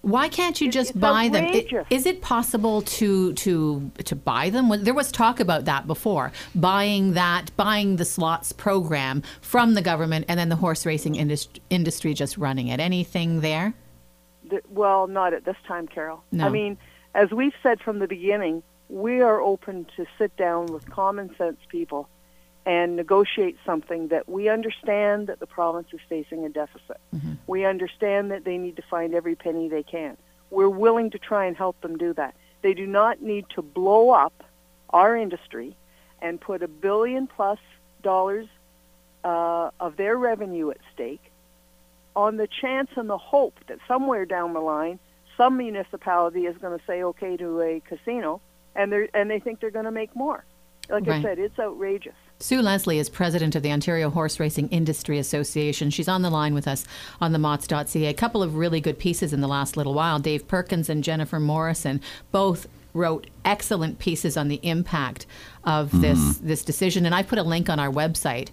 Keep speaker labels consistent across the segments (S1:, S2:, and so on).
S1: Why can't you just
S2: It's
S1: buy them?
S2: outrageous.
S1: Is it possible to buy them? There was talk about that before, buying the slots program from the government and then the horse racing industry just running it. Anything there?
S2: Well, not at this time, Carol.
S1: No.
S2: I mean, as we've said from the beginning, we are open to sit down with common sense people and negotiate something that we understand that the province is facing a deficit.
S1: Mm-hmm.
S2: We understand that they need to find every penny they can. We're willing to try and help them do that. They do not need to blow up our industry and put $1 billion+ of their revenue at stake on the chance and the hope that somewhere down the line some municipality is going to say okay to a casino, and they think they're going to make more. Like
S1: Right.
S2: I said, it's outrageous.
S1: Sue Leslie is president of the Ontario Horse Racing Industry Association. She's on the line with us on the Mott's.ca. A couple of really good pieces in the last little while. Dave Perkins and Jennifer Morrison both wrote excellent pieces on the impact of this decision, and I put a link on our website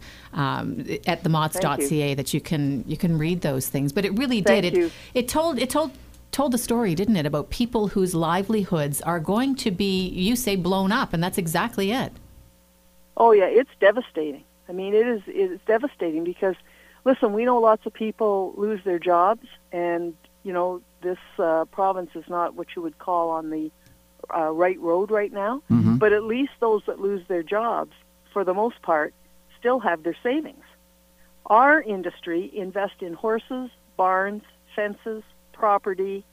S1: at themots.ca that you can read those things. But it really
S2: Thank
S1: did.
S2: you.
S1: It told the story, didn't it, about people whose livelihoods are going to be, you say, blown up, and that's exactly it.
S2: Oh yeah, it's devastating. I mean, it's devastating because, listen, we know lots of people lose their jobs, and this province is not what you would call on the right road right now.
S3: Mm-hmm.
S2: But at least those that lose their jobs, for the most part, still have their savings. Our industry invests in horses, barns, fences, property,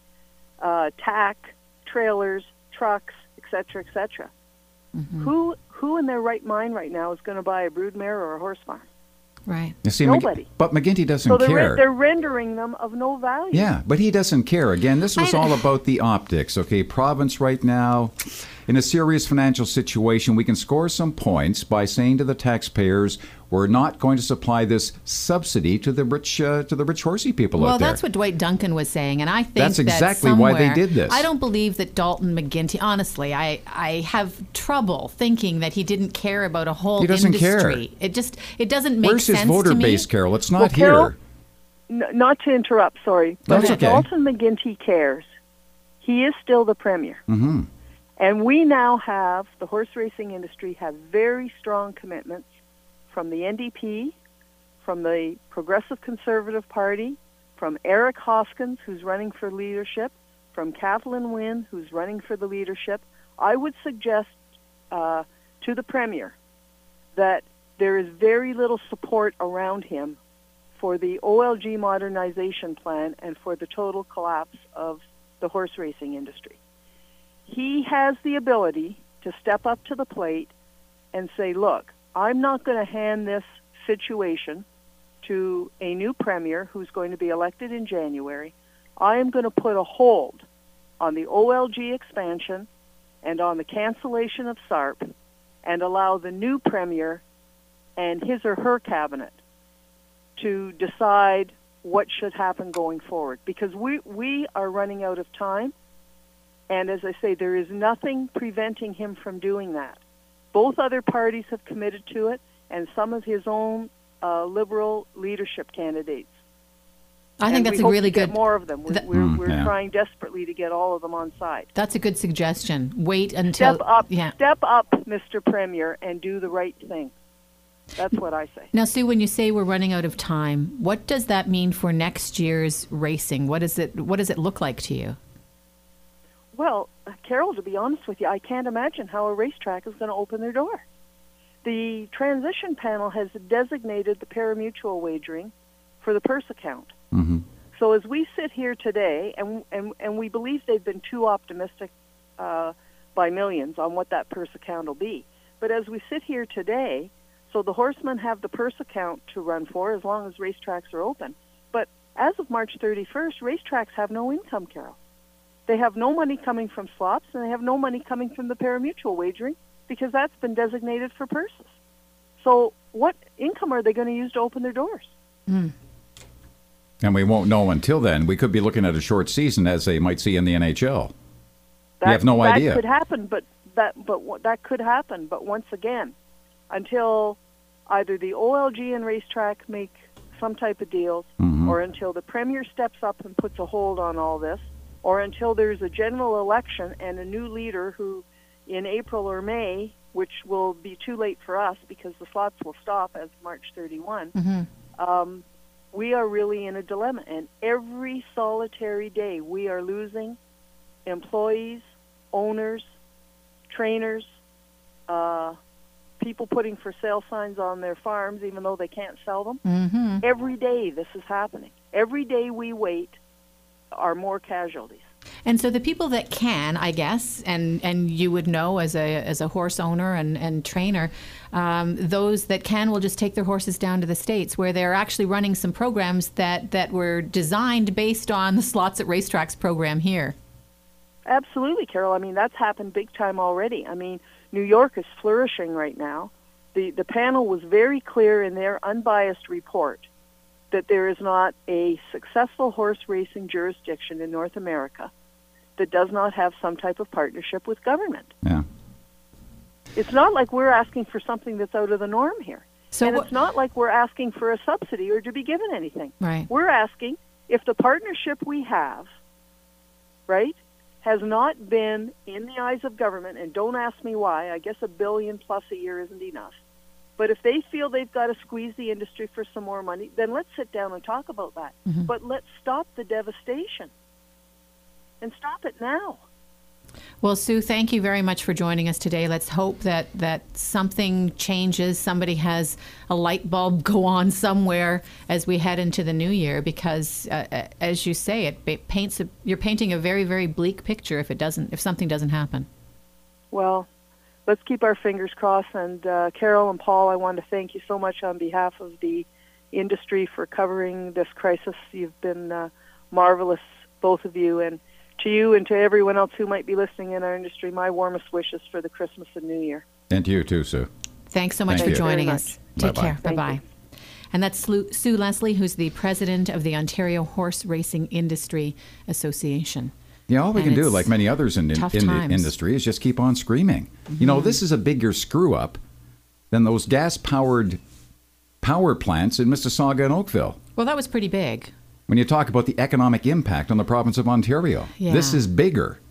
S2: tack, trailers, trucks, etc., etc.
S1: Mm-hmm.
S2: Who in their right mind right now is going to buy a broodmare or a horse farm?
S1: Right.
S3: You see,
S2: Nobody.
S3: But McGuinty doesn't
S2: So
S3: care.
S2: they're rendering them of no value.
S3: Yeah, but he doesn't care. Again, this was all about the optics. Okay, province right now in a serious financial situation. We can score some points by saying to the taxpayers, we're not going to supply this subsidy to the rich horsey people
S1: Well,
S3: out there.
S1: that's what Dwight Duncan was saying, and I think
S3: That's exactly
S1: that
S3: why they
S1: somewhere-
S3: did this.
S1: I don't believe that Dalton McGuinty. Honestly, I have trouble thinking that he didn't care about a whole
S3: He doesn't
S1: industry.
S3: care.
S1: It doesn't make
S3: Where's
S1: sense
S3: his voter
S1: to me.
S3: base, Carol? It's not
S2: Well, Carol,
S3: here.
S2: Not to interrupt, sorry. But
S3: That's
S2: if
S3: okay.
S2: Dalton McGuinty cares, he is still the premier.
S3: Mm-hmm.
S2: And we now have, the horse racing industry, have very strong commitments from the NDP, from the Progressive Conservative Party, from Eric Hoskins, who's running for leadership, from Kathleen Wynne, who's running for the leadership. I would suggest to the premier that there is very little support around him for the OLG modernization plan and for the total collapse of the horse racing industry. He has the ability to step up to the plate and say, look, I'm not going to hand this situation to a new premier who's going to be elected in January. I am going to put a hold on the OLG expansion and on the cancellation of SARP and allow the new premier and his or her cabinet to decide what should happen going forward. Because we are running out of time. And as I say, there is nothing preventing him from doing that. Both other parties have committed to it, and some of his own Liberal leadership candidates.
S1: I think
S2: And
S1: that's
S2: we
S1: a
S2: hope
S1: really
S2: to get
S1: good.
S2: more of them. We're
S3: yeah.
S2: trying desperately to get all of them on side.
S1: That's a good suggestion. Wait until
S2: Step up, Mr. Premier, and do the right thing. That's what I say.
S1: Now, Sue, when you say we're running out of time, what does that mean for next year's racing? What does it look like to you?
S2: Well, Carol, to be honest with you, I can't imagine how a racetrack is going to open their door. The transition panel has designated the pari-mutuel wagering for the purse account.
S3: Mm-hmm.
S2: So as we sit here today, and we believe they've been too optimistic by millions on what that purse account will be. But as we sit here today, so the horsemen have the purse account to run for as long as racetracks are open. But as of March 31st, racetracks have no income, Carol. They have no money coming from slots, and they have no money coming from the pari-mutuel wagering because that's been designated for purses. So what income are they going to use to open their doors?
S1: Mm.
S3: And we won't know until then. We could be looking at a short season, as they might see in the NHL. We have no idea.
S2: That could happen, that could happen. But once again, until either the OLG and racetrack make some type of deal,
S3: Mm-hmm.
S2: or until the Premier steps up and puts a hold on all this, or until there's a general election and a new leader who, in April or May, which will be too late for us because the slots will stop as March 31, we are really in a dilemma. And every solitary day we are losing employees, owners, trainers, people putting for sale signs on their farms even though they can't sell them. Every day this is happening. Every day we wait are more casualties.
S1: And so the people that can, I guess, and you would know as a horse owner and trainer, those that can will just take their horses down to the States where they're actually running some programs that were designed based on the Slots at Racetracks program here.
S2: Absolutely, Carol. I mean, that's happened big time already. I mean, New York is flourishing right now. The panel was very clear in their unbiased report that there is not a successful horse racing jurisdiction in North America that does not have some type of partnership with government.
S3: Yeah.
S2: It's not like we're asking for something that's out of the norm here. And it's not like we're asking for a subsidy or to be given anything.
S1: Right.
S2: We're asking if the partnership we have, right, has not been in the eyes of government, and don't ask me why, I guess $1 billion plus a year isn't enough. But if they feel they've got to squeeze the industry for some more money, then let's sit down and talk about that. But let's stop the devastation. And stop it now.
S1: Well, Sue, thank you very much for joining us today. Let's hope that something changes, somebody has a light bulb go on somewhere as we head into the new year, because as you say, it paints you're painting a very, very bleak picture if something doesn't happen.
S2: Well, let's keep our fingers crossed. And Carol and Paul, I want to thank you so much on behalf of the industry for covering this crisis. You've been marvelous, both of you, and to you and to everyone else who might be listening in our industry, my warmest wishes for the Christmas and New Year.
S3: And to you too, Sue.
S1: Thanks so much for joining us. Take
S3: Bye-bye.
S1: care. Bye-bye. And that's Sue Leslie, who's the president of the Ontario Horse Racing Industry Association.
S3: Yeah, all we can do, like many others in the industry, is just keep on screaming. You know, this is a bigger screw-up than those gas-powered power plants in Mississauga and Oakville.
S1: Well, that was pretty big.
S3: When you talk about the economic impact on the province of Ontario, this is bigger.